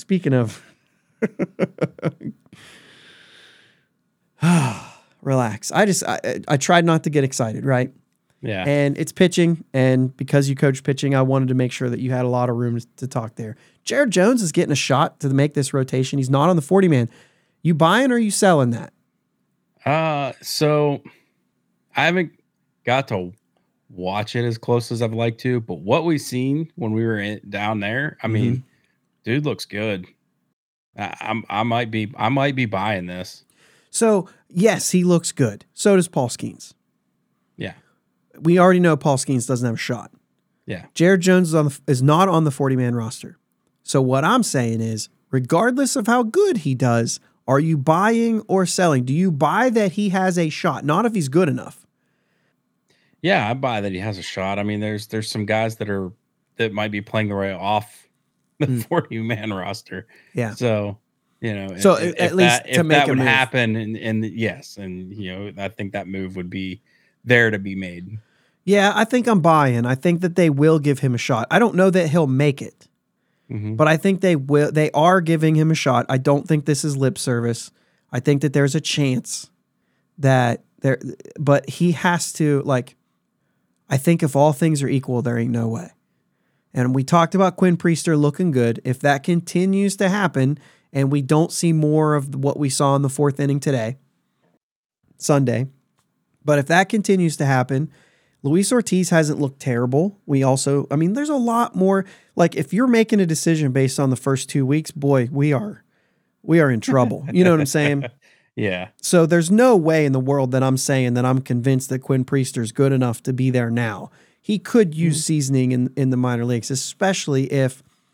relax. I tried not to get excited, right? Yeah. And it's pitching, and because you coach pitching, I wanted to make sure that you had a lot of room to talk there. Jared Jones is getting a shot to make this rotation. He's not on the 40-man. You buying or you selling that? So I haven't got to watch it as close as I'd like to, but what we've seen when we were down there, I mean, dude looks good. I might be buying this. So yes, he looks good. So does Paul Skeens. Yeah. We already know Paul Skeens doesn't have a shot. Yeah. Jared Jones is not on the 40-man roster. So what I'm saying is, regardless of how good he does, are you buying or selling? Do you buy that he has a shot? Not if he's good enough. Yeah, I buy that he has a shot. I mean, there's some guys that might be playing their way off the 40-man roster. Yeah. So, you know, so at least to make that would move. happen, and yes, and you know, I think that move would be there to be made. Yeah, I think I'm buying. I think that they will give him a shot. I don't know that he'll make it, but I think they will. They are giving him a shot. I don't think this is lip service. I think that there's a chance that but he has to, like, I think if all things are equal, there ain't no way. And we talked about Quinn Priester looking good. If that continues to happen and we don't see more of what we saw in the 4th inning Sunday, but if that continues to happen, Luis Ortiz hasn't looked terrible. There's a lot more, like, if you're making a decision based on the first 2 weeks, boy, we are in trouble. You know what I'm saying? Yeah. So there's no way in the world that I'm saying that I'm convinced that Quinn Priester is good enough to be there now. He could use seasoning in the minor leagues, especially if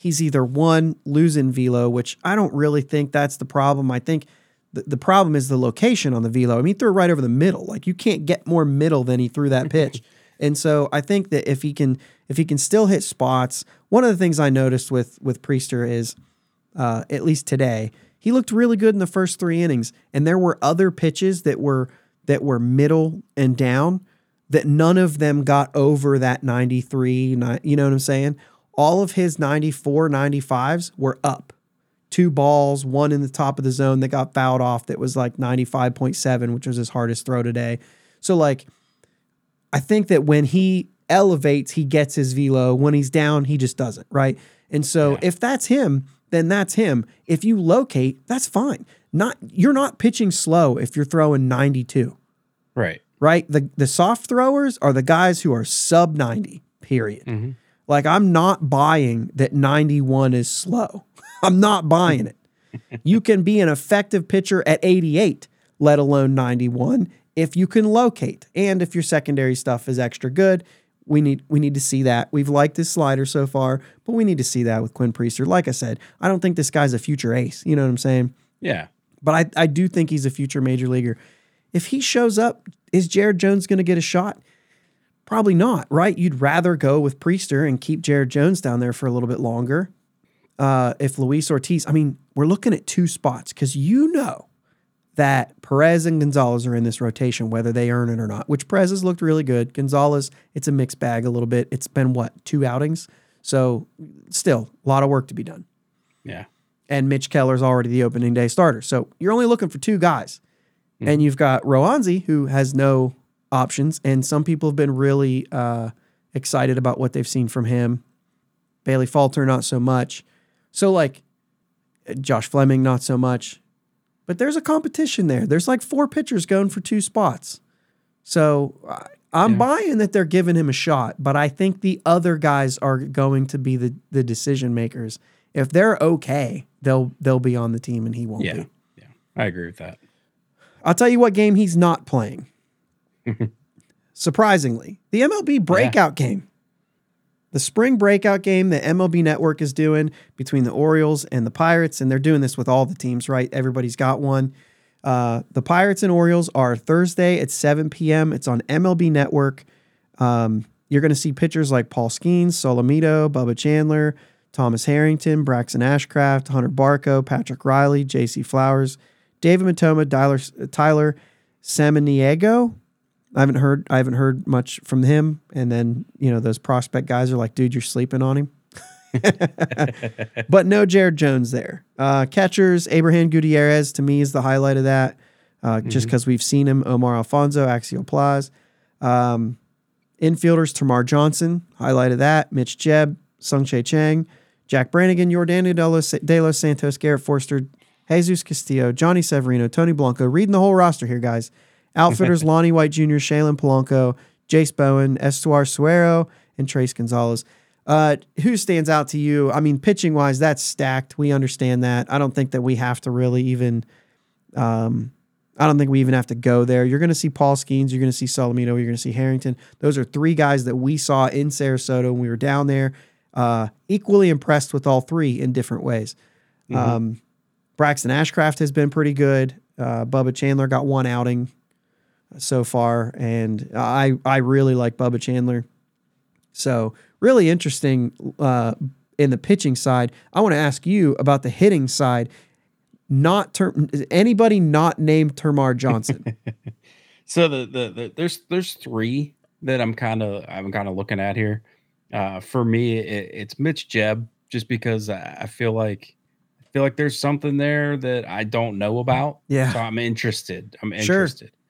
he's either one, losing velo, which I don't really think that's the problem. I think the problem is the location on the velo. I mean, he threw it right over the middle. Like, you can't get more middle than he threw that pitch. And so I think that if he can still hit spots, one of the things I noticed with Priester is, at least today, he looked really good in the first 3 innings. And there were other pitches that were middle and down that none of them got over that 93, you know what I'm saying? All of his 94, 95s were up. 2 balls, one in the top of the zone that got fouled off that was like 95.7, which was his hardest throw today. So, like, I think that when he elevates, he gets his velo. When he's down, he just doesn't, right? And so if that's him, then that's him. If you locate, that's fine. You're not pitching slow if you're throwing 92. Right. Right? The soft throwers are the guys who are sub 90, period. Mm-hmm. Like, I'm not buying that 91 is slow. I'm not buying it. You can be an effective pitcher at 88, let alone 91, if you can locate. And if your secondary stuff is extra good, we need to see that. We've liked his slider so far, but we need to see that with Quinn Priester. Like I said, I don't think this guy's a future ace. You know what I'm saying? Yeah. But I do think he's a future major leaguer. If he shows up, is Jared Jones going to get a shot? Probably not, right? You'd rather go with Priester and keep Jared Jones down there for a little bit longer. If Luis Ortiz, I mean, we're looking at 2 spots because you know that Perez and Gonzalez are in this rotation, whether they earn it or not, which Perez has looked really good. Gonzalez, it's a mixed bag a little bit. It's been, 2 outings? So still a lot of work to be done. Yeah. And Mitch Keller's already the opening day starter. So you're only looking for 2 guys. Mm-hmm. And you've got Roansy, who has no options, and some people have been really excited about what they've seen from him. Bailey Falter, not so much. So, like, Josh Fleming, not so much. But there's a competition there. There's like 4 pitchers going for 2 spots. So I'm buying that they're giving him a shot, but I think the other guys are going to be the decision makers. If they're okay, they'll be on the team and he won't be. Yeah, I agree with that. I'll tell you what game he's not playing. Surprisingly, the MLB breakout game. The spring breakout game that MLB Network is doing between the Orioles and the Pirates, and they're doing this with all the teams, right? Everybody's got one. The Pirates and Orioles are Thursday at 7 p.m. It's on MLB Network. You're going to see pitchers like Paul Skeens, Solomito, Bubba Chandler, Thomas Harrington, Braxton Ashcraft, Hunter Barco, Patrick Riley, J.C. Flowers, David Matoma, Tyler Samaniego. I haven't heard much from him. And then, those prospect guys are like, dude, you're sleeping on him. But no Jared Jones there. Catchers, Abraham Gutierrez, to me, is the highlight of that. Just because we've seen him. Omar Alfonso, Axiel Plaz. Infielders, Tamar Johnson, highlight of that. Mitch Jebb, Sung-Chae Chang, Jack Brannigan, Yordan De Los Santos, Garrett Forster, Jesus Castillo, Johnny Severino, Tony Blanco. Reading the whole roster here, guys. Outfitters, Lonnie White Jr., Shaylin Polanco, Jace Bowen, Estuar Suero, and Trace Gonzalez. Who stands out to you? I mean, pitching-wise, that's stacked. We understand that. I don't think that we have to really even I don't think we even have to go there. You're going to see Paul Skeens. You're going to see Solomito. You're going to see Harrington. Those are 3 guys that we saw in Sarasota when we were down there. Equally impressed with all 3 in different ways. Mm-hmm. Braxton Ashcraft has been pretty good. Bubba Chandler got 1 outing so far, and I really like Bubba Chandler. So really interesting in the pitching side. I want to ask you about the hitting side. Anybody not named Tamar Johnson? So there's 3 that I'm kind of looking at here. For me, it's Mitch Jebb, just because I feel like there's something there that I don't know about. Yeah. So I'm interested. Sure.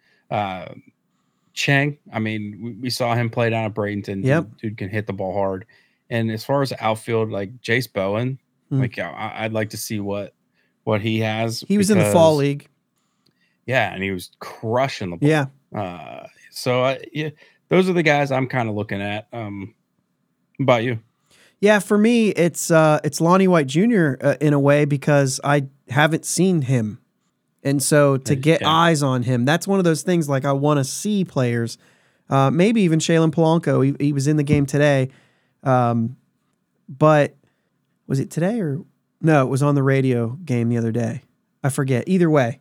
Chang, I mean, we saw him play down at Bradenton. Yep. Dude can hit the ball hard. And as far as outfield, like Jace Bowen, like I'd like to see what he has. He was in the fall league. Yeah, and he was crushing the ball. Yeah. So those are the guys I'm kind of looking at. What about you? Yeah, for me, it's Lonnie White Jr. In a way, because I haven't seen him. And so to get eyes on him, that's one of those things, like, I want to see players. Maybe even Shaylin Polanco. He was in the game today. But Was it today or no? It was on the radio game the other day. I forget. Either way,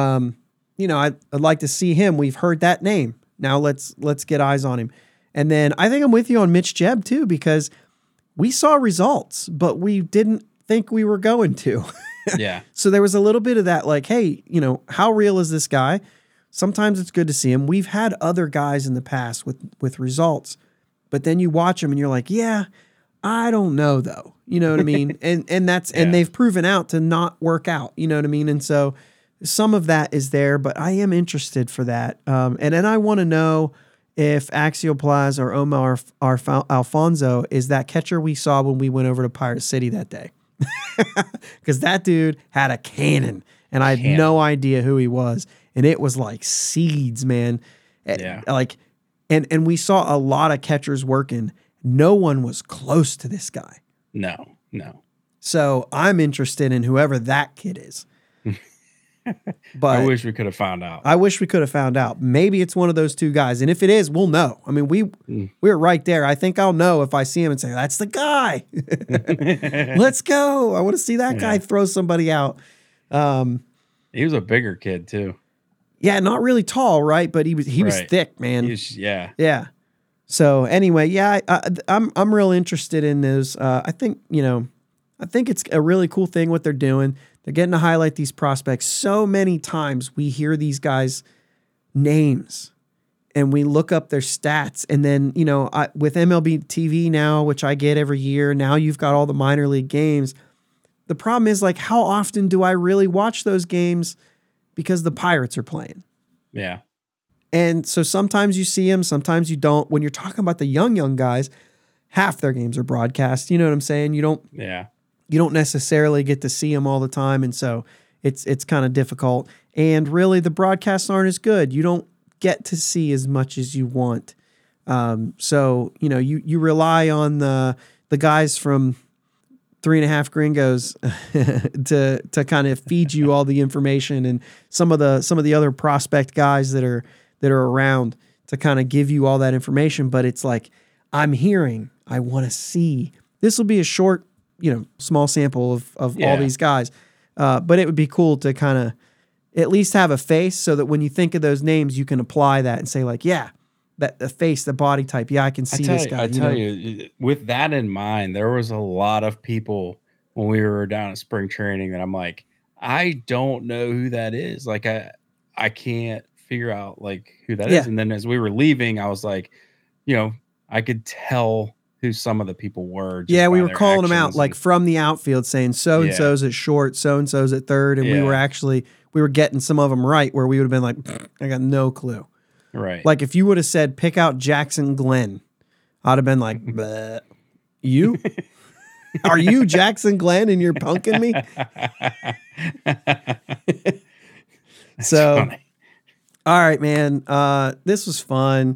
I'd like to see him. We've heard that name. Now let's get eyes on him. And then I think I'm with you on Mitch Jebb too, because we saw results, but we didn't think we were going to. Yeah. So there was a little bit of that, like, hey, how real is this guy? Sometimes it's good to see him. We've had other guys in the past with results, but then you watch them and you're like, yeah, I don't know though. You know what I mean? And they've proven out to not work out. You know what I mean? And so some of that is there, but I am interested for that. And then I want to know if Axioplaz or Omar Alfonso is that catcher we saw when we went over to Pirate City that day. Because that dude had a cannon, and I had no idea who he was. And it was like seeds, man. Yeah. And we saw a lot of catchers working. No one was close to this guy. No. So I'm interested in whoever that kid is. But I wish we could have found out. Maybe it's one of those two guys. And if it is, we'll know. I mean, we're right there. I think I'll know if I see him and say, that's the guy. Let's go. I want to see that guy throw somebody out. He was a bigger kid too. Yeah, not really tall, right? But he was thick, man. Yeah. So anyway, I'm real interested in those. I think it's a really cool thing what they're doing. They're getting to highlight these prospects. So many times we hear these guys' names and we look up their stats. And then, with MLB TV now, which I get every year, now you've got all the minor league games. The problem is, like, how often do I really watch those games because the Pirates are playing? Yeah. And so sometimes you see them, sometimes you don't. When you're talking about the young guys, half their games are broadcast. You know what I'm saying? You don't necessarily get to see them all the time, and so it's kind of difficult. And really, the broadcasts aren't as good. You don't get to see as much as you want. So you rely on the guys from 3.5 Gringos to kind of feed you all the information, and some of the other prospect guys that are around to kind of give you all that information. But it's like, I'm hearing, I want to see. This will be a short, small sample of all these guys. But it would be cool to kind of at least have a face so that when you think of those names, you can apply that and say, like, yeah, that the face, the body type. Yeah, I can see this guy. I tell you, with that in mind, there was a lot of people when we were down at spring training that I'm like, I don't know who that is. Like, I can't figure out like who that is. And then as we were leaving, I was like, I could tell who some of the people were. Yeah, we were calling them out, like from the outfield, saying so-and-so's at short, so-and-so's at third. And we were getting some of them right, where we would have been like, I got no clue. Right. Like if you would have said, pick out Jackson Glenn, I'd have been like, bleh. You? Are you Jackson Glenn and you're punking me? So, funny. All right, man. This was fun.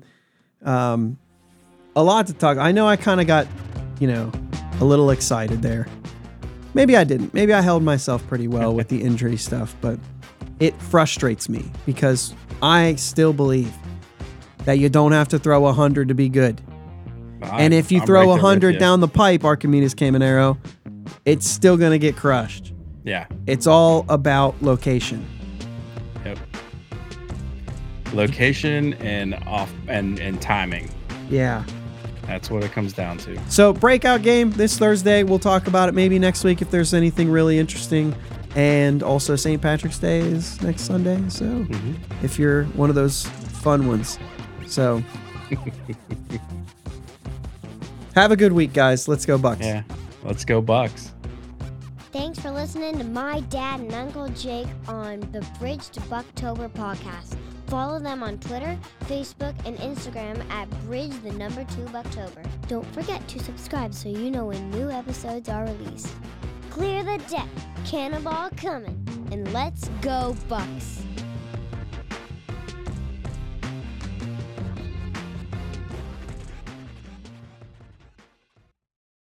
A lot to talk. I know I kind of got, a little excited there. Maybe I didn't. Maybe I held myself pretty well with the injury stuff, but it frustrates me because I still believe that you don't have to throw 100 to be good. And if you throw 100 down the pipe, Archimedes Caminero, it's still going to get crushed. Yeah. It's all about location. Yep. Location and timing. Yeah. That's what it comes down to. So breakout game this Thursday. We'll talk about it maybe next week if there's anything really interesting. And also St. Patrick's Day is next Sunday. So if you're one of those fun ones. So have a good week, guys. Let's go Bucks. Yeah. Let's go Bucks. Thanks for listening to my dad and Uncle Jake on the Bridge to Bucktober podcast. Follow them on Twitter, Facebook, and Instagram at Bridge2Bucktober. Don't forget to subscribe so you know when new episodes are released. Clear the deck, cannonball coming, and let's go Bucks.